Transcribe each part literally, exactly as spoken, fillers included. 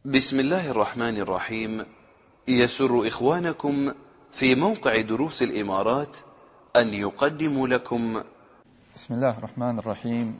بسم الله الرحمن الرحيم. يسر إخوانكم في موقع دروس الإمارات أن يقدموا لكم بسم الله الرحمن الرحيم.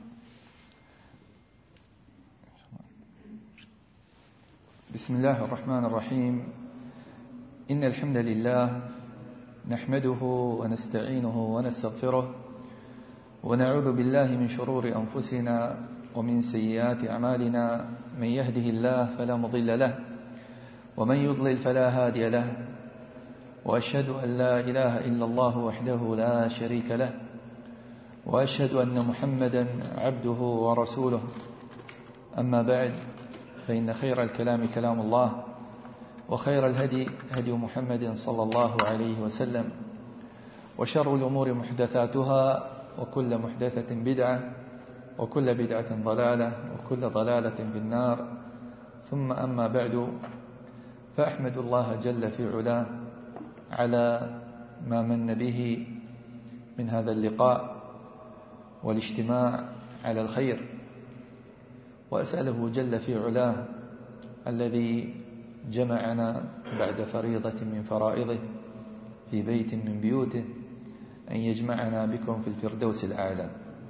بسم الله الرحمن الرحيم إن الحمد لله نحمده ونستعينه ونستغفره ونعوذ بالله من شرور أنفسنا ومن سيئات أعمالنا. من يهده الله فلا مضل له ومن يضلل فلا هادي له، وأشهد أن لا إله إلا الله وحده لا شريك له، وأشهد أن محمدا عبده ورسوله. أما بعد، فإن خير الكلام كلام الله، وخير الهدي هدي محمد صلى الله عليه وسلم، وشر الأمور محدثاتها، وكل محدثة بدعة، وكل بدعة ضلالة، وكل ضلالة في النار. ثم أما بعد، فأحمد الله جل في علاه على ما من به من هذا اللقاء والاجتماع على الخير، وأسأله جل في علاه الذي جمعنا بعد فريضة من فرائضه في بيت من بيوته أن يجمعنا بكم في الفردوس الأعلى.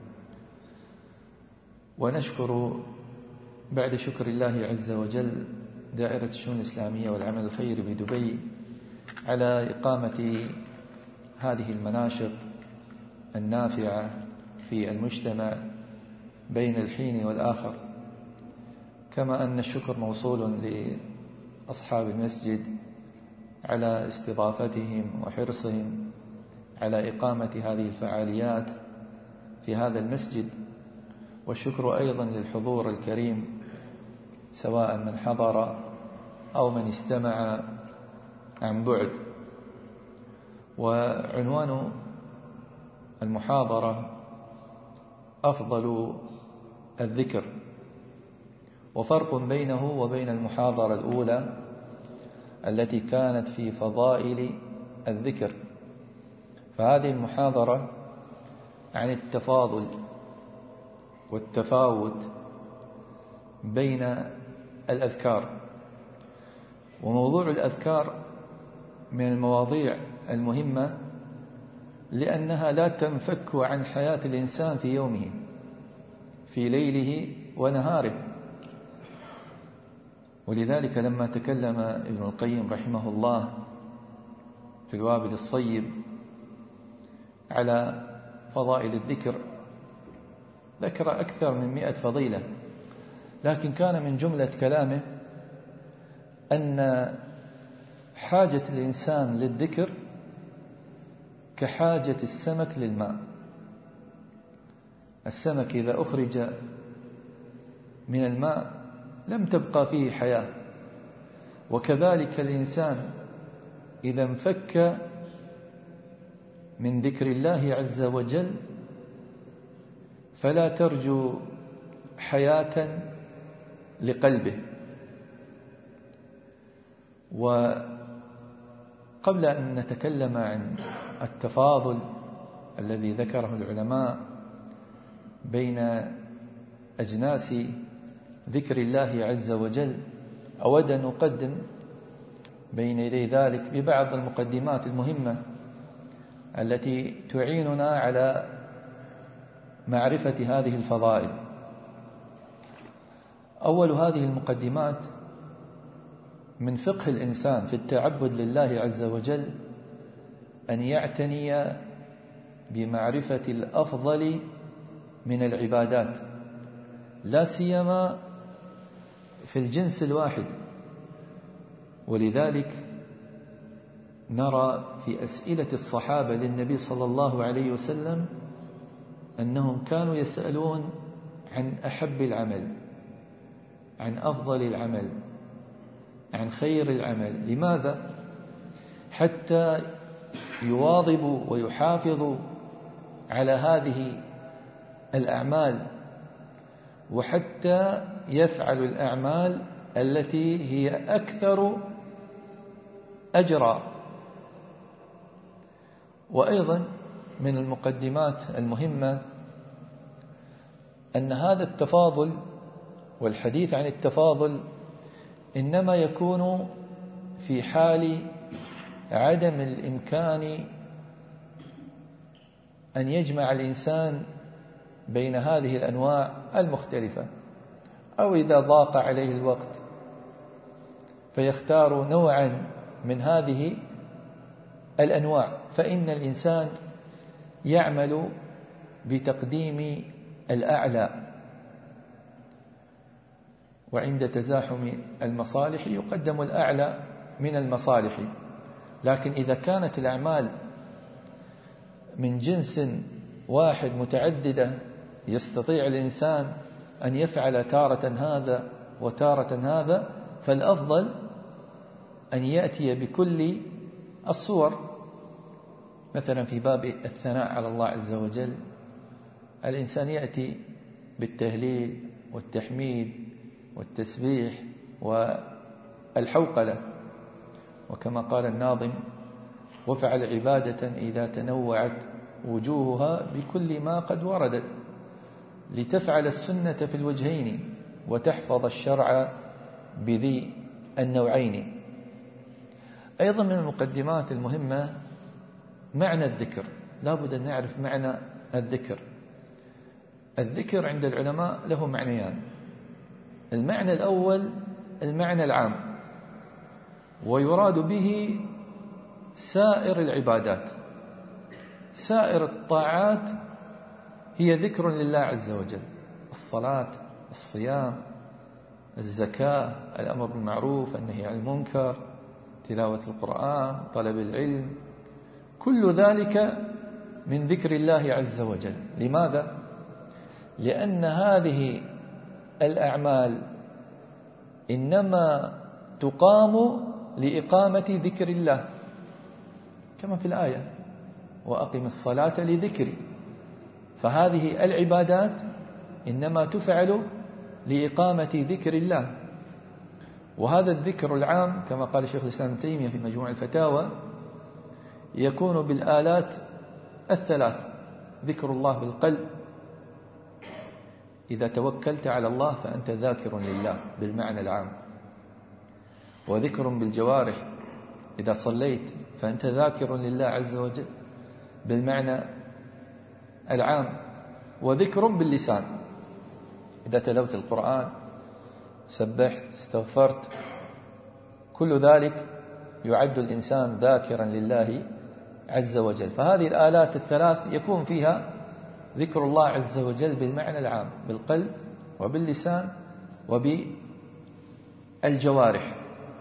ونشكر بعد شكر الله عز وجل دائرة الشؤون الإسلامية والعمل الخيري بدبي على إقامة هذه المناشط النافعة في المجتمع بين الحين والآخر، كما أن الشكر موصول لأصحاب المسجد على استضافتهم وحرصهم على إقامة هذه الفعاليات في هذا المسجد، والشكر أيضا للحضور الكريم سواء من حضر أو من استمع عن بعد. وعنوان المحاضرة أفضل الذكر، وفرق بينه وبين المحاضرة الأولى التي كانت في فضائل الذكر. فهذه المحاضرة عن التفاضل والتفاوت بين الأذكار. وموضوع الأذكار من المواضيع المهمة، لأنها لا تنفك عن حياة الإنسان في يومه، في ليله ونهاره. ولذلك لما تكلم ابن القيم رحمه الله في الوابل الصيب على فضائل الذكر ذكر أكثر من مئة فضيلة، لكن كان من جملة كلامه أن حاجة الإنسان للذكر كحاجة السمك للماء. السمك إذا أخرج من الماء لم تبقى فيه حياة، وكذلك الإنسان إذا انفك من ذكر الله عز وجل فلا ترجو حياة لقلبه. وقبل أن نتكلم عن التفاضل الذي ذكره العلماء بين أجناس ذكر الله عز وجل، أود أن أقدم بين يدي ذلك ببعض المقدمات المهمة التي تعيننا على معرفة هذه الفضائل. أول هذه المقدمات من فقه الإنسان في التعبد لله عز وجل أن يعتني بمعرفة الأفضل من العبادات، لا سيما في الجنس الواحد. ولذلك نرى في أسئلة الصحابة للنبي صلى الله عليه وسلم أنهم كانوا يسألون عن أحب العمل، عن أفضل العمل، عن خير العمل. لماذا؟ حتى يواظبوا ويحافظوا على هذه الأعمال، وحتى يفعلوا الأعمال التي هي أكثر أجرا. وأيضا من المقدمات المهمة أن هذا التفاضل والحديث عن التفاضل إنما يكون في حال عدم الإمكان أن يجمع الإنسان بين هذه الأنواع المختلفة، أو إذا ضاق عليه الوقت فيختار نوعا من هذه الأنواع، فإن الإنسان يعمل بتقديم الأعلى، وعند تزاحم المصالح يقدم الأعلى من المصالح. لكن إذا كانت الأعمال من جنس واحد متعددة يستطيع الإنسان أن يفعل تارة هذا وتارة هذا، فالأفضل أن يأتي بكل الصور. مثلا في باب الثناء على الله عز وجل الإنسان يأتي بالتهليل والتحميد والتسبيح والحوقلة، وكما قال الناظم: وافعل عبادة إذا تنوعت وجوهها بكل ما قد وردت، لتفعل السنة في الوجهين وتحفظ الشرع بذي النوعين. أيضا من المقدمات المهمة معنى الذكر، لا بد أن نعرف معنى الذكر. الذكر عند العلماء له معنيان: المعنى الأول المعنى العام، ويراد به سائر العبادات، سائر الطاعات هي ذكر لله عز وجل: الصلاة، الصيام، الزكاة، الأمر بالمعروف، النهي عن المنكر، تلاوة القرآن، طلب العلم، كل ذلك من ذكر الله عز وجل. لماذا؟ لأن هذه الأعمال إنما تقام لإقامة ذكر الله، كما في الآية: وأقم الصلاة لذكري. فهذه العبادات إنما تفعل لإقامة ذكر الله. وهذا الذكر العام كما قال شيخ الإسلام ابن تيمية في مجموع الفتاوى يكون بالآلات الثلاث: ذكر الله بالقلب، إذا توكلت على الله فأنت ذاكر لله بالمعنى العام، وذكر بالجوارح، إذا صليت فأنت ذاكر لله عز وجل بالمعنى العام، وذكر باللسان، إذا تلوت القرآن، سبحت، استغفرت، كل ذلك يعد الإنسان ذاكرا لله عز وجل. فهذه الآلات الثلاث يكون فيها ذكر الله عز وجل بالمعنى العام، بالقلب وباللسان وبالجوارح.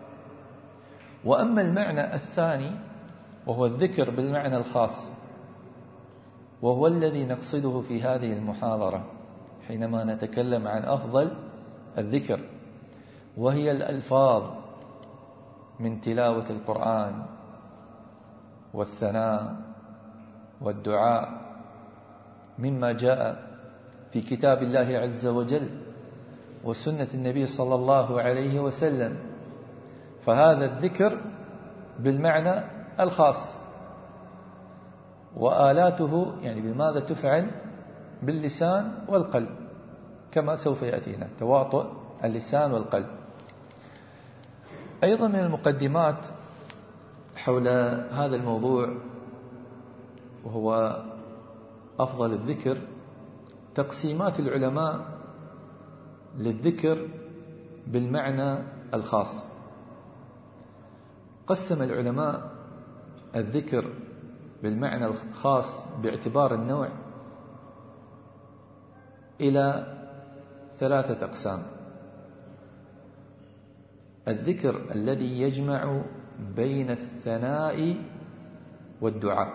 وأما المعنى الثاني وهو الذكر بالمعنى الخاص، وهو الذي نقصده في هذه المحاضرة حينما نتكلم عن أفضل الذكر، وهي الألفاظ من تلاوة القرآن والثناء والدعاء، مما جاء في كتاب الله عز وجل وسنة النبي صلى الله عليه وسلم. فهذا الذكر بالمعنى الخاص، وآلاته يعني بماذا تفعل؟ باللسان والقلب، كما سوف يأتينا تواطؤ اللسان والقلب. أيضا من المقدمات حول هذا الموضوع وهو أفضل الذكر تقسيمات العلماء للذكر بالمعنى الخاص. قسم العلماء الذكر بالمعنى الخاص باعتبار النوع إلى ثلاثة أقسام: الذكر الذي يجمع بين الثناء والدعاء،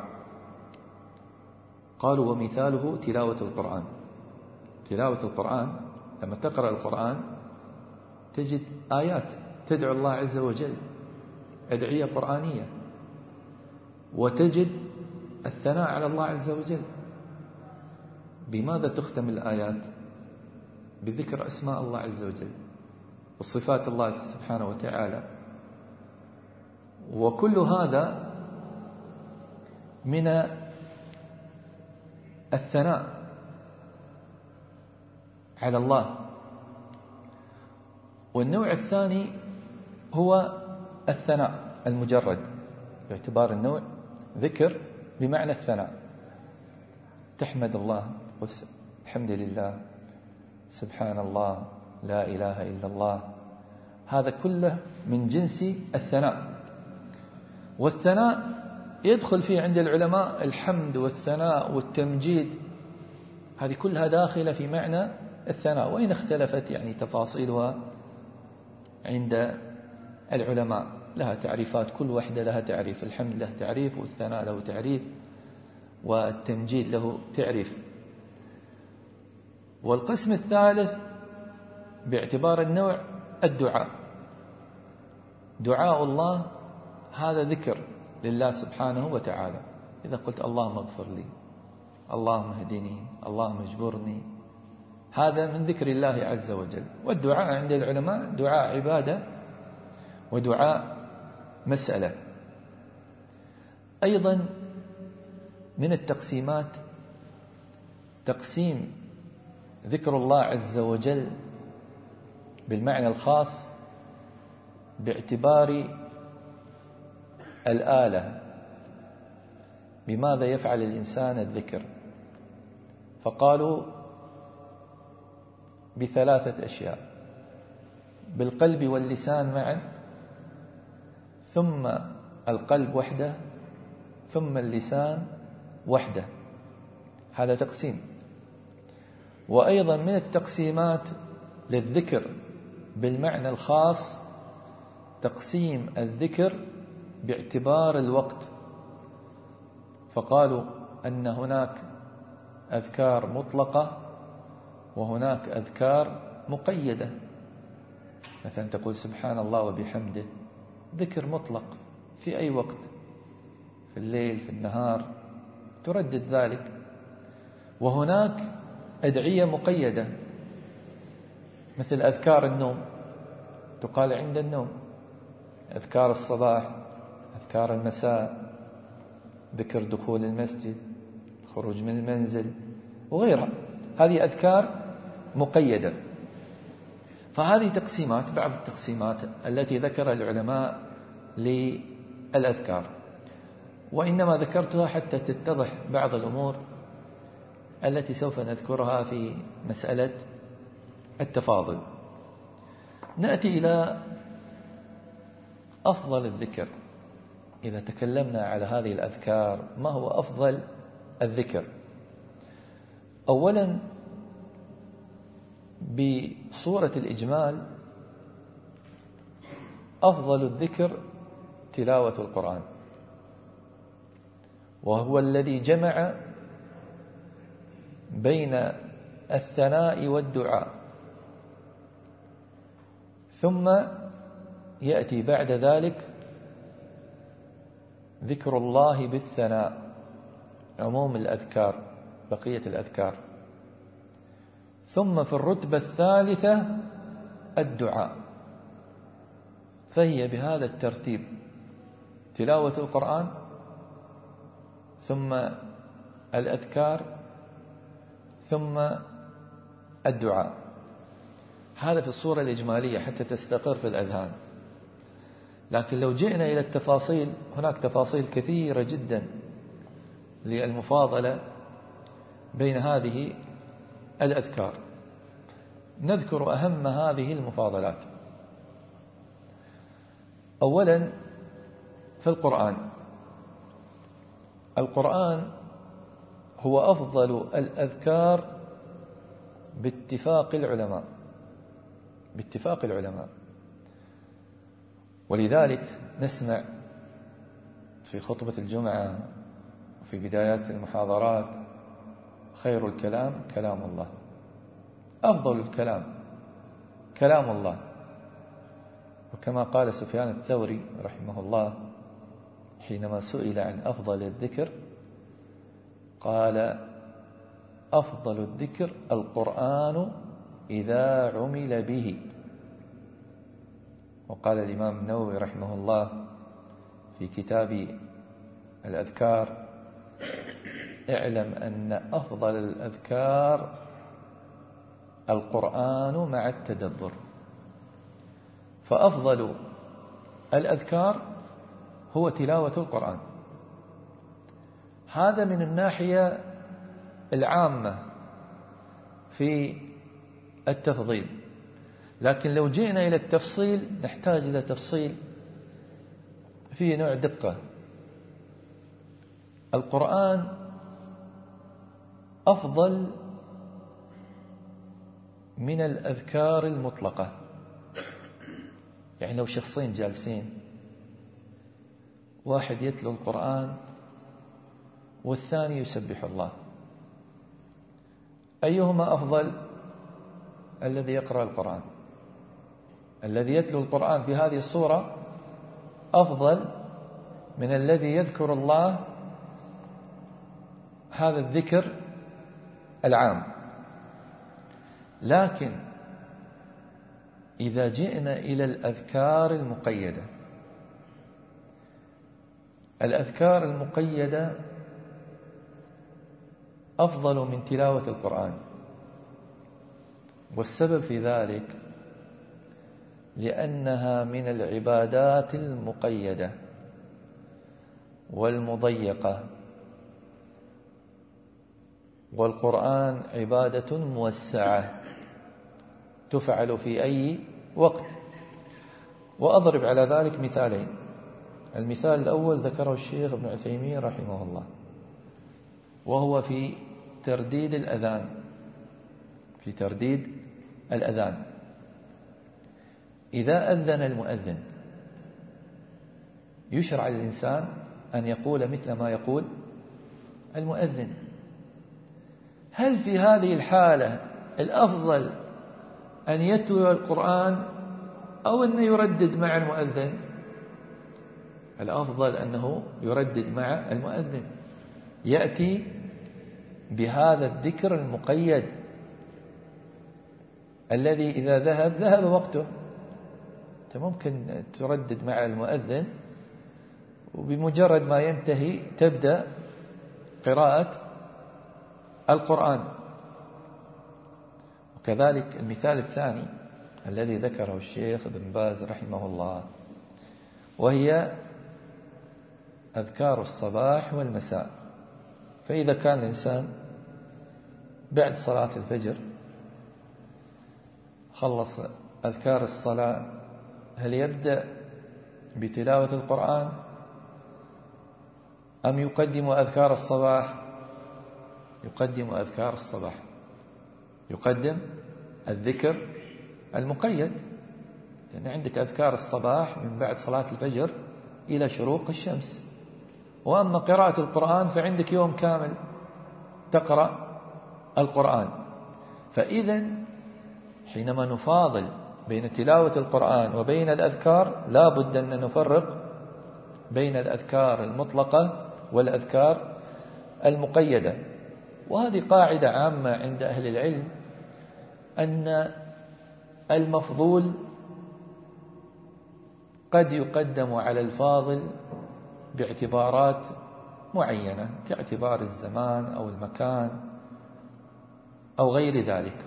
قالوا ومثاله تلاوة القرآن. تلاوة القرآن لما تقرأ القرآن تجد آيات تدعو الله عز وجل، أدعية قرآنية، وتجد الثناء على الله عز وجل. بماذا تختم الآيات؟ بذكر أسماء الله عز وجل وصفات الله سبحانه وتعالى. وكل هذا من الثناء على الله. والنوع الثاني هو الثناء المجرد، باعتبار النوع ذكر بمعنى الثناء، تحمد الله، تقول الحمد لله، سبحان الله، لا إله إلا الله، هذا كله من جنس الثناء. والثناء يدخل فيه عند العلماء الحمد والثناء والتمجيد، هذه كلها داخلة في معنى الثناء، وإن اختلفت يعني تفاصيلها عند العلماء، لها تعريفات، كل واحدة لها تعريف، الحمد له تعريف، والثناء له تعريف، والتمجيد له تعريف. والقسم الثالث باعتبار النوع الدعاء، دعاء الله هذا ذكر لله سبحانه وتعالى، إذا قلت اللهم اغفر لي، اللهم اهدني، اللهم اجبرني، هذا من ذكر الله عز وجل. والدعاء عند العلماء دعاء عبادة ودعاء مسألة. أيضا من التقسيمات تقسيم ذكر الله عز وجل بالمعنى الخاص باعتبار الآلة، بماذا يفعل الإنسان الذكر؟ فقالوا بثلاثة أشياء: بالقلب واللسان معا، ثم القلب وحده، ثم اللسان وحده، هذا تقسيم. وأيضا من التقسيمات للذكر بالمعنى الخاص تقسيم الذكر باعتبار الوقت، فقالوا أن هناك أذكار مطلقة وهناك أذكار مقيدة، مثلا تقول سبحان الله وبحمده، ذكر مطلق في أي وقت، في الليل في النهار تردد ذلك. وهناك أدعية مقيدة مثل أذكار النوم، تقال عند النوم، أذكار الصباح، أذكار المساء، ذكر دخول المسجد، خروج من المنزل وغيرها، هذه أذكار مقيدة. فهذه تقسيمات، بعض التقسيمات التي ذكرها العلماء للأذكار، وإنما ذكرتها حتى تتضح بعض الأمور التي سوف نذكرها في مسألة التفاضل. نأتي إلى أفضل الذكر. إذا تكلمنا على هذه الأذكار، ما هو أفضل الذكر؟ أولا بصورة الإجمال، أفضل الذكر تلاوة القرآن، وهو الذي جمع بين الثناء والدعاء، ثم يأتي بعد ذلك ذكر الله بالثناء، عموم الأذكار، بقية الأذكار، ثم في الرتبة الثالثة الدعاء. فهي بهذا الترتيب: تلاوة القرآن، ثم الأذكار، ثم الدعاء. هذا في الصورة الإجمالية حتى تستقر في الأذهان. لكن لو جئنا إلى التفاصيل، هناك تفاصيل كثيرة جدا للمفاضلة بين هذه الأذكار. نذكر أهم هذه المفاضلات. أولا في القرآن، القرآن هو أفضل الأذكار باتفاق العلماء، باتفاق العلماء. ولذلك نسمع في خطبة الجمعة وفي بدايات المحاضرات: خير الكلام كلام الله، أفضل الكلام كلام الله. وكما قال سفيان الثوري رحمه الله حينما سئل عن أفضل الذكر، قال: أفضل الذكر القرآن إذا عمل به. وقال الإمام النووي رحمه الله في كتاب الأذكار: اعلم أن أفضل الأذكار القرآن مع التدبر. فأفضل الأذكار هو تلاوة القرآن. هذا من الناحية العامة في التفضيل، لكن لو جئنا إلى التفصيل نحتاج إلى تفصيل فيه نوع دقة. القرآن أفضل من الأذكار المطلقة. يعني لو شخصين جالسين، واحد يتلو القرآن والثاني يسبح الله، أيهما أفضل؟ الذي يقرأ القرآن. الذي يتلو القرآن في هذه الصورة أفضل من الذي يذكر الله هذا الذكر العام. لكن إذا جئنا إلى الأذكار المقيدة، الأذكار المقيدة أفضل من تلاوة القرآن. والسبب في ذلك لأنها من العبادات المقيدة والمضيقة، والقرآن عبادة موسعة تفعل في أي وقت. وأضرب على ذلك مثالين. المثال الأول ذكره الشيخ ابن عثيمين رحمه الله، وهو في ترديد الأذان. في ترديد الأذان إذا أذن المؤذن يشرع للإنسان أن يقول مثل ما يقول المؤذن. هل في هذه الحالة الأفضل أن يتلو القرآن أو أن يردد مع المؤذن؟ الأفضل أنه يردد مع المؤذن، يأتي بهذا الذكر المقيد الذي إذا ذهب ذهب وقته. أنت ممكن تردد مع المؤذن وبمجرد ما ينتهي تبدأ قراءة القرآن. وكذلك المثال الثاني الذي ذكره الشيخ ابن باز رحمه الله، وهي أذكار الصباح والمساء. فإذا كان الإنسان بعد صلاة الفجر خلص أذكار الصلاة، هل يبدأ بتلاوة القرآن أم يقدم أذكار الصباح؟ يقدم أذكار الصباح، يقدم الذكر المقيد، لأن عندك أذكار الصباح من بعد صلاة الفجر إلى شروق الشمس. وأما قراءة القرآن فعندك يوم كامل تقرأ القرآن. فإذا حينما نفاضل بين تلاوة القرآن وبين الأذكار لا بد أن نفرق بين الأذكار المطلقة والأذكار المقيدة. وهذه قاعدة عامة عند أهل العلم، أن المفضول قد يقدم على الفاضل باعتبارات معينة، كاعتبار الزمان أو المكان أو غير ذلك.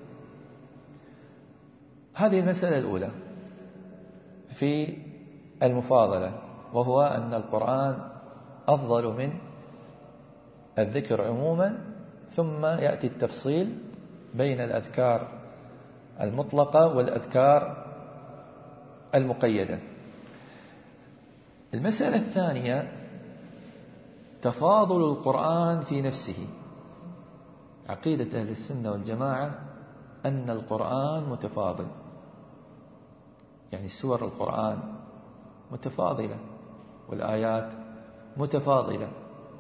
هذه المسألة الأولى في المفاضلة، وهو أن القرآن أفضل من الذكر عموما، ثم يأتي التفصيل بين الأذكار المطلقة والأذكار المقيدة. المسألة الثانية تفاضل القرآن في نفسه. عقيدة أهل السنة والجماعة أن القرآن متفاضل، يعني سور القرآن متفاضلة والآيات متفاضلة.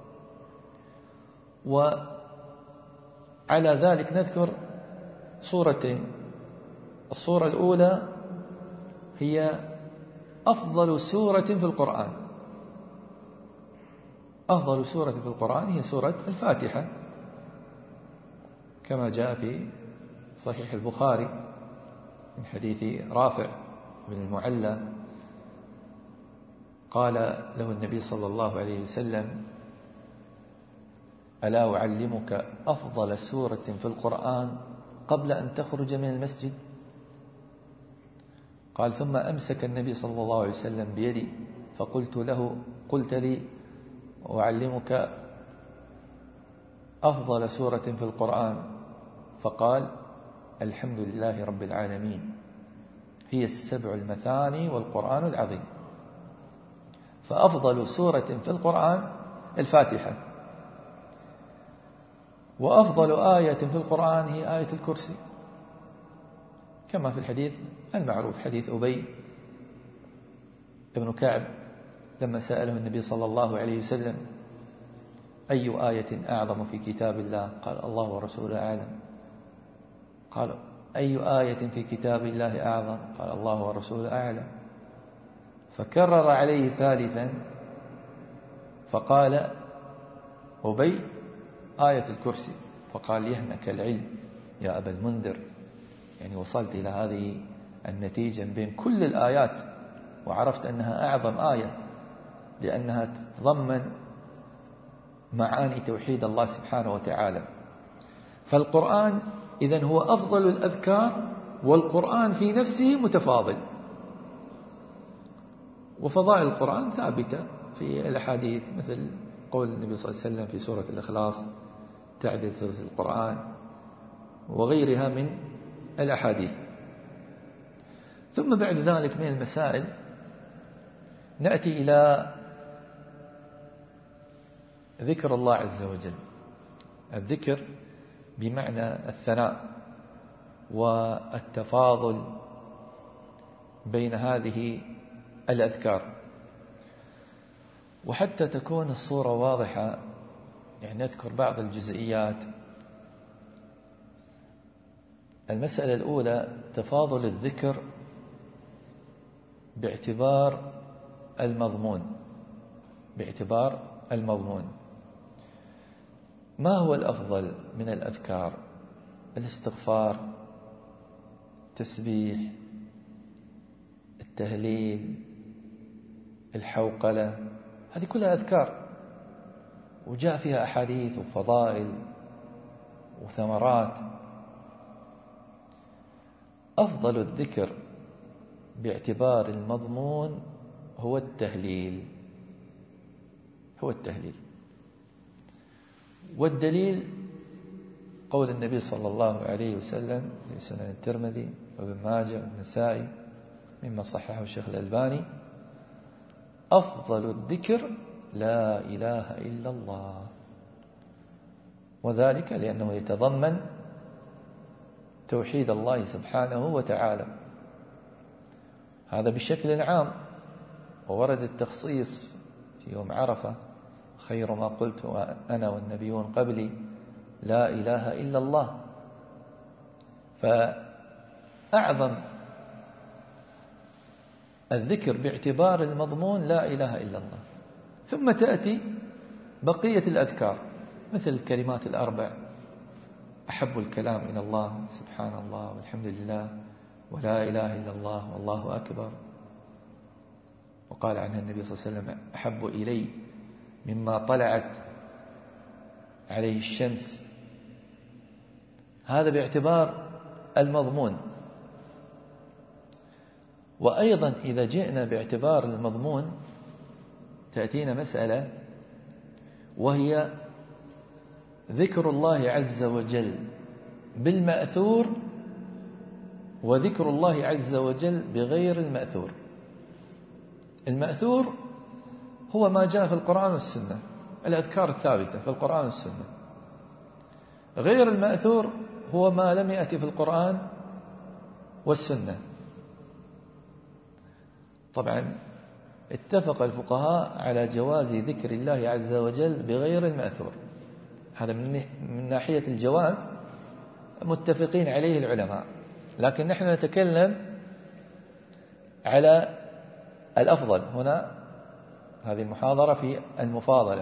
وعلى ذلك نذكر صورتين. الصورة الأولى هي أفضل سورة في القرآن. أفضل سورة في القرآن هي سورة الفاتحة، كما جاء في صحيح البخاري من حديث رافع بن المعلى قال له النبي صلى الله عليه وسلم: ألا أعلمك أفضل سورة في القرآن قبل أن تخرج من المسجد؟ قال: ثم أمسك النبي صلى الله عليه وسلم بيدي فقلت له: قلت لي أعلمك أفضل سورة في القرآن؟ فقال: الحمد لله رب العالمين، هي السبع المثاني والقرآن العظيم. فأفضل سورة في القرآن الفاتحة، وأفضل آية في القرآن هي آية الكرسي، كما في الحديث المعروف حديث أبي ابن كعب لما سأله النبي صلى الله عليه وسلم: أي آية أعظم في كتاب الله؟ قال: الله ورسوله أعلم. قال: أي آية في كتاب الله أعظم؟ قال: الله ورسوله أعلم. فكرر عليه ثالثا فقال أبي: آية الكرسي. فقال: يهنك العلم يا أبا المنذر، يعني وصلت إلى هذه النتيجة بين كل الآيات وعرفت أنها أعظم آية لأنها تتضمن معاني توحيد الله سبحانه وتعالى. فالقرآن إذن هو أفضل الأذكار، والقرآن في نفسه متفاضل، وفضائل القرآن ثابتة في الأحاديث، مثل قول النبي صلى الله عليه وسلم في سورة الإخلاص: تعدل ثلث القرآن، وغيرها من الأحاديث. ثم بعد ذلك من المسائل نأتي إلى ذكر الله عز وجل. الذكر بمعنى الثناء والتفاضل بين هذه الأذكار. وحتى تكون الصورة واضحة يعني نذكر بعض الجزئيات. المسألة الأولى تفاضل الذكر باعتبار المضمون باعتبار المضمون ما هو الأفضل من الأذكار؟ الاستغفار، التسبيح، التهليل، الحوقلة، هذه كلها أذكار وجاء فيها أحاديث وفضائل وثمرات. أفضل الذكر باعتبار المضمون هو التهليل هو التهليل والدليل قول النبي صلى الله عليه وسلم في سنن الترمذي وابن ماجه والنسائي مما صححه الشيخ الألباني: أفضل الذكر لا إله إلا الله. وذلك لأنه يتضمن توحيد الله سبحانه وتعالى، هذا بشكل عام. وورد التخصيص في يوم عرفة: خير ما قلت أنا والنبيون قبلي لا إله إلا الله. فأعظم الذكر باعتبار المضمون لا إله إلا الله. ثم تأتي بقية الأذكار مثل الكلمات الأربع: أحب الكلام إلى الله سبحان الله والحمد لله ولا إله إلا الله والله أكبر. وقال عنها النبي صلى الله عليه وسلم: أحب إلي مما طلعت عليه الشمس. هذا باعتبار المضمون. وأيضا إذا جئنا باعتبار المضمون تأتينا مسألة، وهي ذكر الله عز وجل بالمأثور وذكر الله عز وجل بغير المأثور. المأثور هو ما جاء في القرآن والسنة، الأذكار الثابتة في القرآن والسنة. غير المأثور هو ما لم يأتي في القرآن والسنة. طبعا اتفق الفقهاء على جواز ذكر الله عز وجل بغير المأثور، هذا من ناحية الجواز متفقين عليه العلماء، لكن نحن نتكلم على الأفضل هنا. هذه المحاضرة في المفاضلة.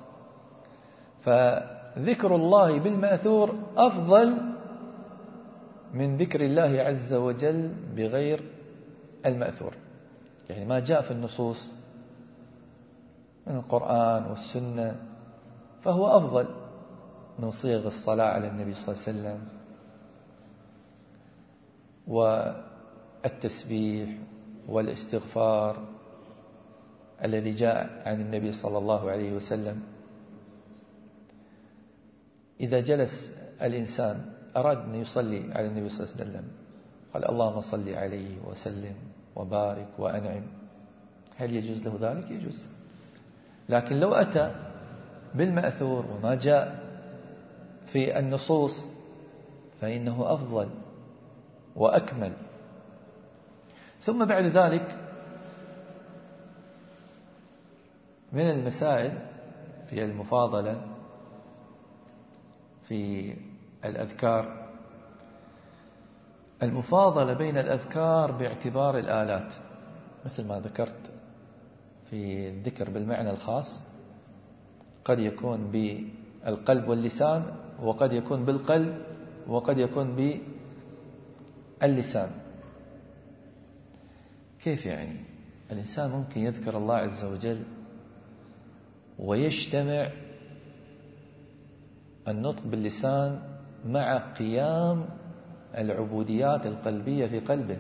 فذكر الله بالمأثور أفضل من ذكر الله عز وجل بغير المأثور، يعني ما جاء في النصوص من القرآن والسنة فهو أفضل من صيغ الصلاة على النبي صلى الله عليه وسلم التسبيح والاستغفار الذي جاء عن النبي صلى الله عليه وسلم. إذا جلس الإنسان أراد أن يصلي على النبي صلى الله عليه وسلم قال اللهم صل عليه وسلم وبارك وأنعم، هل يجوز له ذلك؟ يجوز. لكن لو أتى بالمأثور وما جاء في النصوص فإنه أفضل وأكمل. ثم بعد ذلك من المسائل في المفاضلة في الأذكار المفاضلة بين الأذكار باعتبار الآلات، مثل ما ذكرت في الذكر بالمعنى الخاص، قد يكون بالقلب واللسان، وقد يكون بالقلب، وقد يكون باللسان. كيف يعني؟ الإنسان ممكن يذكر الله عز وجل ويجتمع النطق باللسان مع قيام العبوديات القلبية في قلبه.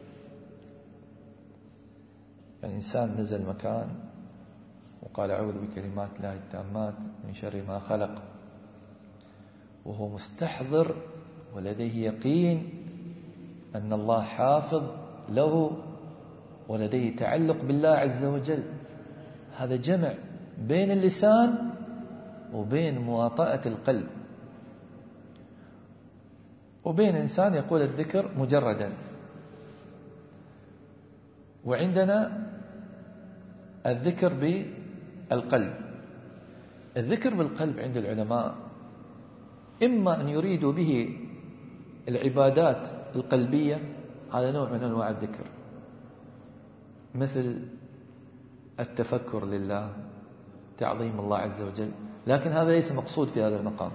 الإنسان نزل مكان وقال أعوذ بكلمات الله التامات من شر ما خلق، وهو مستحضر ولديه يقين أن الله حافظ له ولديه تعلق بالله عز وجل. هذا جمع بين اللسان وبين مواطأة القلب، وبين إنسان يقول الذكر مجردا. وعندنا الذكر بالقلب. الذكر بالقلب عند العلماء إما أن يريدوا به العبادات القلبية، هذا نوع من أنواع الذكر، مثل التفكر لله، تعظيم الله عز وجل، لكن هذا ليس مقصود في هذا المقام.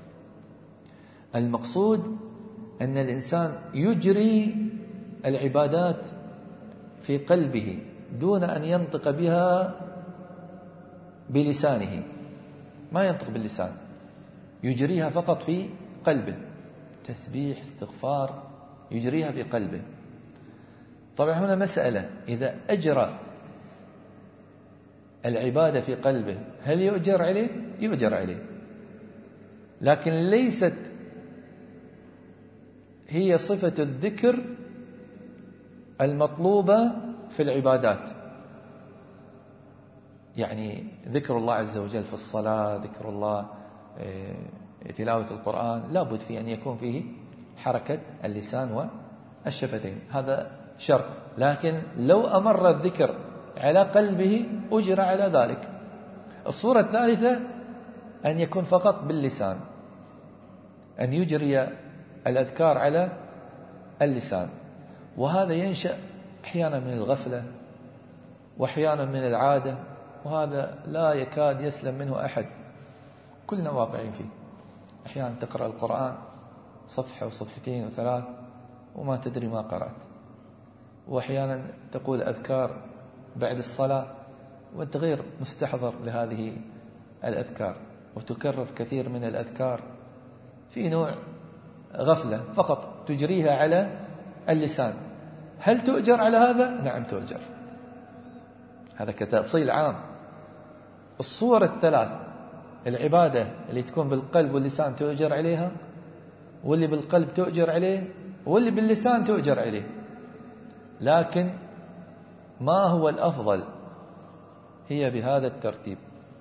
المقصود أن الإنسان يجري العبادات في قلبه دون أن ينطق بها بلسانه، ما ينطق باللسان، يجريها فقط في قلبه، تسبيح، استغفار، يجريها في قلبه. طبعا هنا مسألة، إذا أجرى العبادة في قلبه هل يؤجر عليه؟ يؤجر عليه، لكن ليست هي صفة الذكر المطلوبة في العبادات. يعني ذكر الله عز وجل في الصلاة، ذكر الله تلاوة القرآن، لابد فيه أن يكون فيه حركة اللسان والشفتين، هذا شرط. لكن لو أمر الذكر على قلبه أجر على ذلك. الصورة الثالثة أن يكون فقط باللسان، أن يجري الأذكار على اللسان، وهذا ينشأ أحيانا من الغفلة وأحيانا من العادة، وهذا لا يكاد يسلم منه أحد، كلنا واقعين فيه. أحيانا تقرأ القرآن صفحة وصفحتين وثلاث وما تدري ما قرأت، وأحيانا تقول أذكار بعد الصلاة وأنت غير مستحضر لهذه الأذكار، وتكرر كثير من الأذكار في نوع غفلة، فقط تجريها على اللسان. هل تؤجر على هذا؟ نعم تؤجر، هذا كتأصيل عام. الصور الثلاث، العبادة اللي تكون بالقلب واللسان تؤجر عليها، واللي بالقلب تؤجر عليه، واللي باللسان تؤجر عليه. لكن ما هو الأفضل؟ هي بهذا الترتيب: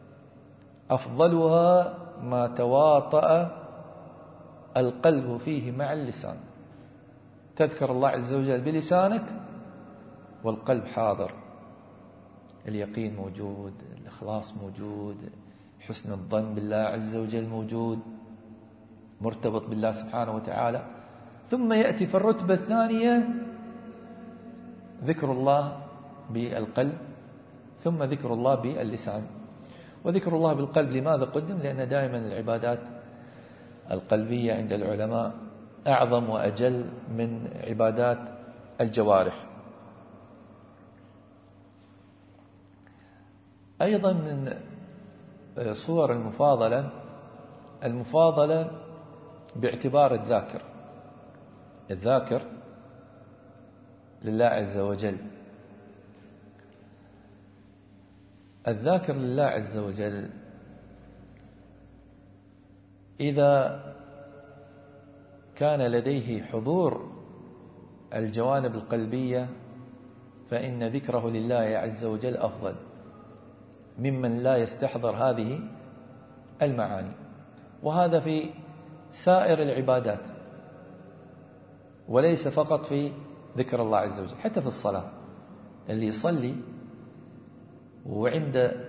أفضلها ما تواطأ القلب فيه مع اللسان، تذكر الله عز وجل بلسانك والقلب حاضر، اليقين موجود، الإخلاص موجود، حسن الظن بالله عز وجل موجود، مرتبط بالله سبحانه وتعالى. ثم يأتي في الرتبة الثانية ذكر الله بالقلب، ثم ذكر الله باللسان. وذكر الله بالقلب لماذا قدم؟ لأن دائما العبادات القلبية عند العلماء أعظم وأجل من عبادات الجوارح. أيضا من صور المفاضلة المفاضلة باعتبار الذاكر. الذاكر لله عز وجل. الذاكر لله عز وجل إذا كان لديه حضور الجوانب القلبية فإن ذكره لله عز وجل أفضل ممن لا يستحضر هذه المعاني. وهذا في سائر العبادات وليس فقط في ذكر الله عز وجل، حتى في الصلاة اللي يصلي وعنده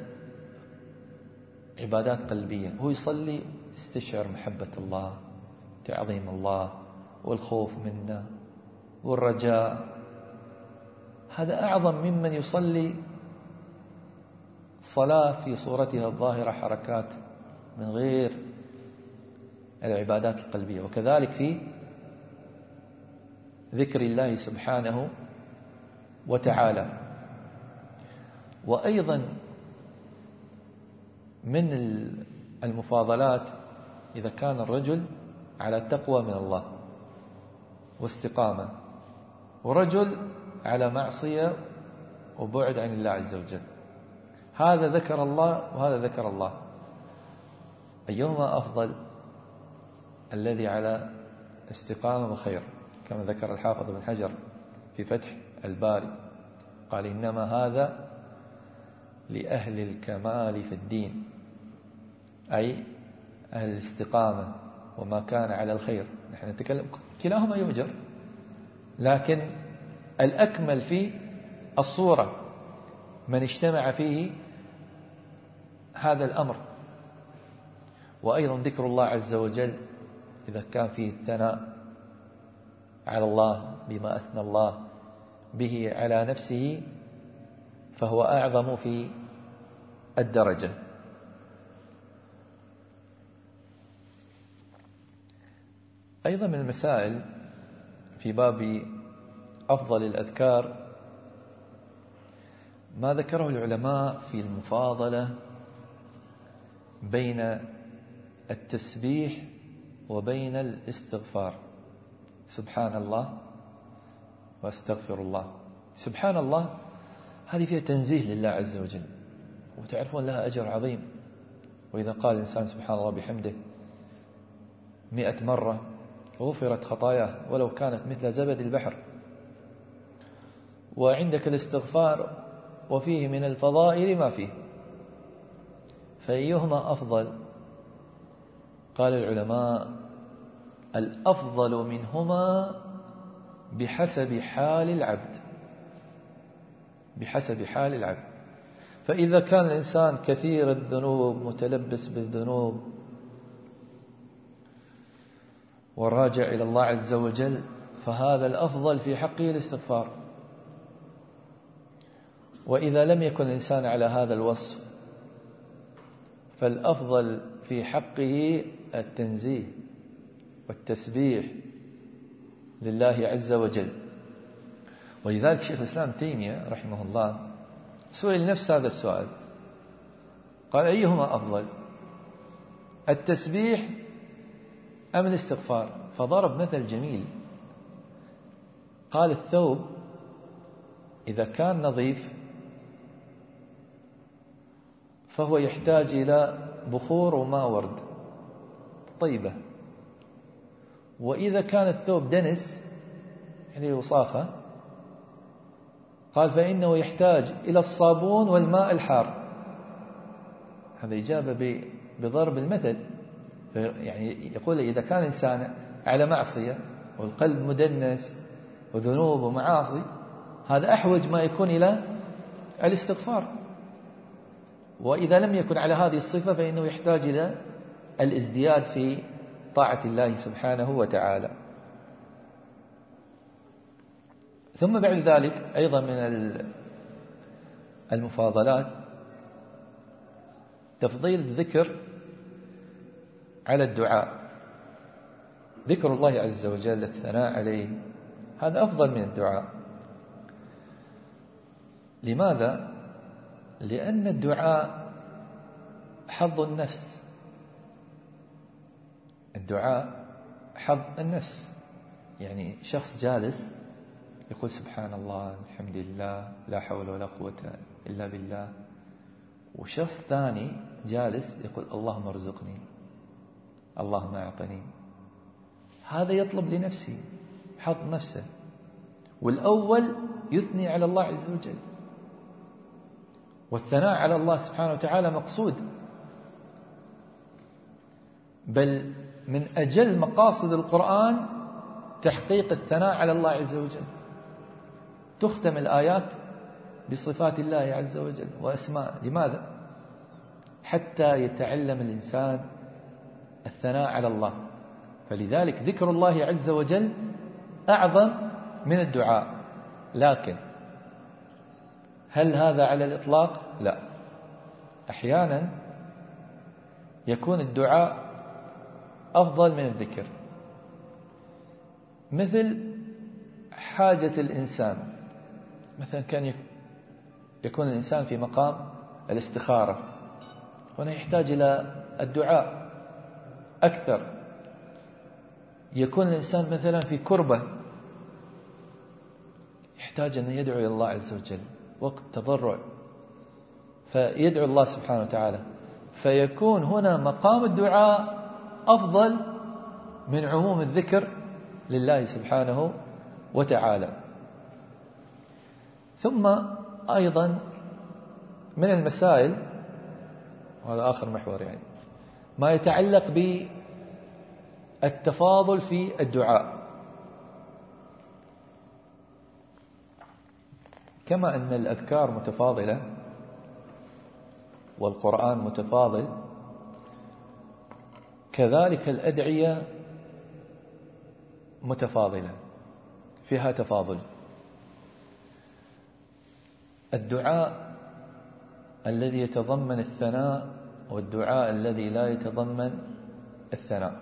عبادات قلبية هو يصلي يستشعر محبة الله، تعظيم الله، والخوف منه، والرجاء. هذا أعظم ممن يصلي صلاة في صورتها الظاهرة حركات من غير العبادات القلبية. وكذلك في ذكر الله سبحانه وتعالى. وأيضا من المفاضلات إذا كان الرجل على تقوى من الله واستقامة، ورجل على معصية وبعد عن الله عز وجل، هذا ذكر الله وهذا ذكر الله، أيهما أفضل؟ الذي على استقامة وخير، كما ذكر الحافظ بن حجر في فتح الباري، قال إنما هذا لأهل الكمال في الدين، أي أهل الاستقامة وما كان على الخير. نحن نتكلم كلاهما يؤجر، لكن الأكمل في الصورة من اجتمع فيه هذا الأمر. وأيضا ذكر الله عز وجل إذا كان فيه الثناء على الله بما أثنى الله به على نفسه فهو أعظم في الدرجة. أيضا من المسائل في باب أفضل الأذكار ما ذكره العلماء في المفاضلة بين التسبيح وبين الاستغفار. سبحان الله واستغفر الله. سبحان الله هذه فيها تنزيه لله عز وجل، وتعرفون لها أجر عظيم. وإذا قال الإنسان سبحان الله بحمده مئة مرة غفرت خطاياه ولو كانت مثل زبد البحر. وعندك الاستغفار وفيه من الفضائل ما فيه، فأيهما أفضل؟ قال العلماء الأفضل منهما بحسب حال العبد، بحسب حال العبد. فإذا كان الإنسان كثير الذنوب متلبس بالذنوب وراجع إلى الله عز وجل فهذا الأفضل في حقه الاستغفار. وإذا لم يكن الإنسان على هذا الوصف فالأفضل في حقه التنزيه والتسبيح لله عز وجل. ولذلك شيخ الإسلام تيمية رحمه الله سئل نفس هذا السؤال، قال أيهما أفضل، التسبيح أم الاستغفار؟ فضرب مثل جميل، قال الثوب إذا كان نظيف فهو يحتاج إلى بخور وماء ورد طيبة، وإذا كان الثوب دنس يعني وصاخة قال فإنه يحتاج إلى الصابون والماء الحار. هذا إجابة بضرب المثل. يعني يقول إذا كان الإنسان على معصية والقلب مدنس وذنوب ومعاصي هذا أحوج ما يكون إلى الاستغفار، وإذا لم يكن على هذه الصفة فإنه يحتاج إلى الازدياد في طاعة الله سبحانه وتعالى. ثم بعد ذلك أيضا من المفاضلات تفضيل الذكر على الدعاء، ذكر الله عز وجل الثناء عليه هذا أفضل من الدعاء. لماذا؟ لأن الدعاء حظ النفس، الدعاء حظ النفس. يعني شخص جالس يقول سبحان الله الحمد لله لا حول ولا قوة إلا بالله، وشخص ثاني جالس يقول اللهم ارزقني اللهم أعطني. هذا يطلب لنفسه، حط نفسه، والأول يثني على الله عز وجل، والثناء على الله سبحانه وتعالى مقصود، بل من أجل مقاصد القرآن تحقيق الثناء على الله عز وجل. تختم الآيات بصفات الله عز وجل وأسماء. لماذا؟ حتى يتعلم الإنسان الثناء على الله. فلذلك ذكر الله عز وجل أعظم من الدعاء. لكن هل هذا على الإطلاق؟ لا. أحيانا يكون الدعاء أفضل من الذكر، مثل حاجة الإنسان. مثلا كان يكون الإنسان في مقام الاستخارة، هنا يحتاج إلى الدعاء أكثر. يكون الإنسان مثلا في كربة، يحتاج أن يدعو إلى الله عز وجل وقت تضرع، فيدعو الله سبحانه وتعالى، فيكون هنا مقام الدعاء أفضل من عموم الذكر لله سبحانه وتعالى. ثم أيضا من المسائل، وهذا آخر محور يعني، ما يتعلق بالتفاضل في الدعاء. كما أن الأذكار متفاضلة والقرآن متفاضل، كذلك الأدعية متفاضلة، فيها تفاضل. الدعاء الذي يتضمن الثناء والدعاء الذي لا يتضمن الثناء.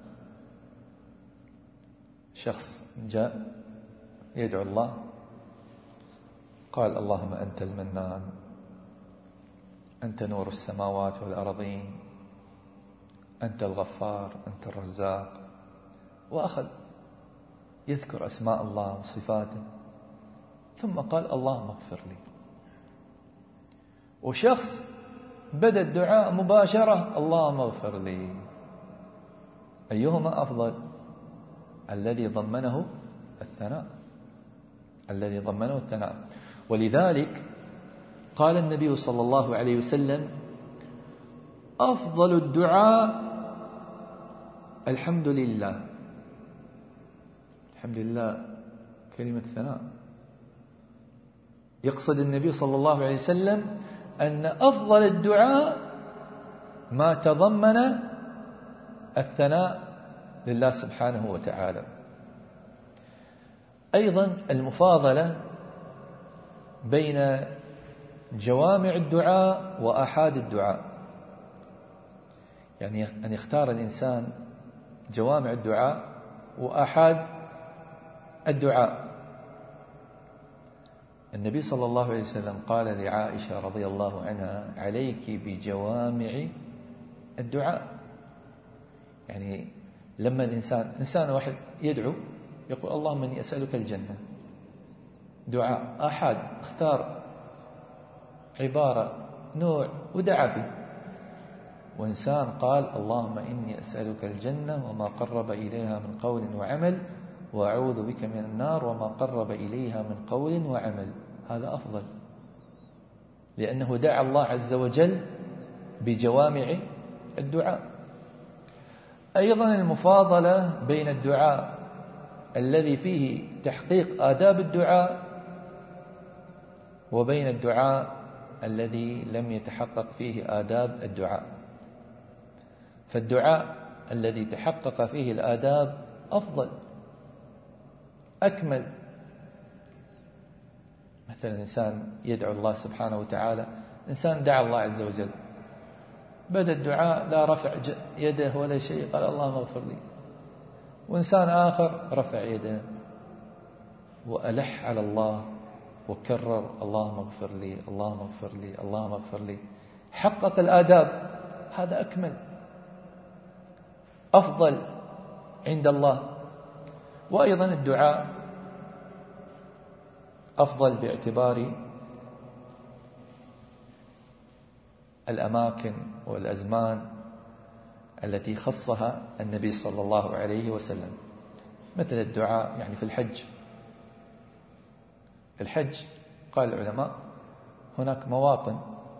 شخص جاء يدعو الله، قال اللهم أنت المنان، أنت نور السماوات والأرضين، أنت الغفار، أنت الرزاق، وأخذ يذكر أسماء الله وصفاته، ثم قال اللهم اغفر لي. وشخص بدأ الدعاء مباشرة اللهم اغفر لي. أيهما أفضل؟ الذي ضمنه الثناء، الذي ضمنه الثناء. ولذلك قال النبي صلى الله عليه وسلم أفضل الدعاء الحمد لله. الحمد لله كلمة ثناء. يقصد النبي صلى الله عليه وسلم أن أفضل الدعاء ما تضمن الثناء لله سبحانه وتعالى. أيضا المفاضلة بين جوامع الدعاء وآحاد الدعاء، يعني أن يختار الإنسان جوامع الدعاء وآحاد الدعاء. النبي صلى الله عليه وسلم قال لعائشة رضي الله عنها عليك بجوامع الدعاء. يعني لما الإنسان إنسان واحد يدعو يقول اللهم إني أسألك الجنة، دعاء آحاد، اختار عبارة نوع ودعا فيه. وإنسان قال اللهم إني أسألك الجنة وما قرب إليها من قول وعمل، وأعوذ بك من النار وما قرب إليها من قول وعمل. هذا أفضل، لأنه دعا الله عز وجل بجوامع الدعاء. أيضا المفاضلة بين الدعاء الذي فيه تحقيق آداب الدعاء وبين الدعاء الذي لم يتحقق فيه آداب الدعاء. فالدعاء الذي تحقق فيه الآداب أفضل أكمل. مثلا إنسان يدعو الله سبحانه وتعالى، إنسان دعا الله عز وجل، بدأ الدعاء لا رفع يده ولا شيء، قال اللهم اغفر لي. وإنسان آخر رفع يده وألح على الله وكرر اللهم اغفر لي اللهم اغفر لي اللهم اغفر لي، حقق الآداب. هذا أكمل، أفضل عند الله. وأيضا الدعاء أفضل باعتبار الأماكن والأزمان التي خصها النبي صلى الله عليه وسلم، مثل الدعاء يعني في الحج. في الحج قال العلماء هناك مواطن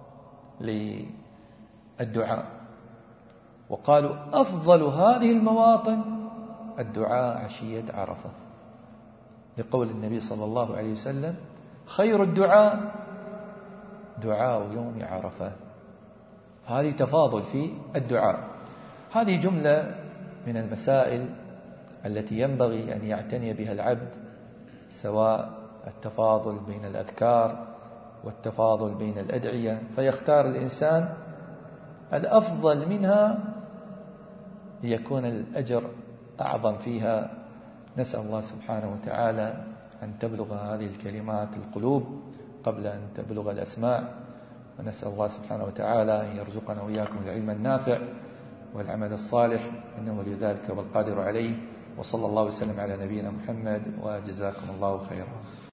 للدعاء، وقالوا أفضل هذه المواطن الدعاء عشية عرفة، لقول النبي صلى الله عليه وسلم خير الدعاء دعاء يوم عرفة. هذه تفاضل في الدعاء. هذه جملة من المسائل التي ينبغي أن يعتني بها العبد، سواء التفاضل بين الأذكار والتفاضل بين الأدعية، فيختار الإنسان الأفضل منها ليكون الأجر أعظم فيها. نسأل الله سبحانه وتعالى أن تبلغ هذه الكلمات القلوب قبل أن تبلغ الأسماع، ونسأل الله سبحانه وتعالى أن يرزقنا وإياكم العلم النافع والعمل الصالح، إنه لذلك والقادر عليه. وصلى الله وسلم على نبينا محمد، وجزاكم الله خيرا.